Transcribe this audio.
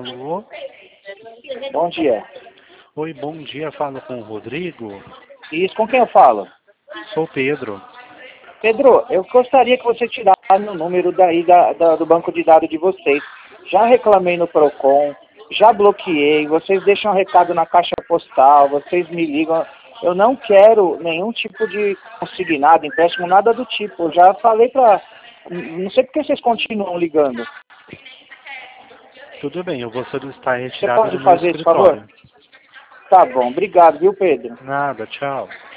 Alô? Bom dia. Oi, bom dia. Falo com o Rodrigo. Isso, com quem eu falo? Sou o Pedro. Pedro, eu gostaria que você tirasse o número do banco de dados de vocês. Já reclamei no Procon, já bloqueei, vocês deixam recado na caixa postal, vocês me ligam. Eu não quero nenhum tipo de consignado, empréstimo, nada do tipo. Eu já falei pra... Não sei por que vocês continuam ligando. Tudo bem, eu vou solicitar a Você retirada pode no meu fazer esse favor? escritório. Tá bom, obrigado, viu, Pedro? Nada, tchau.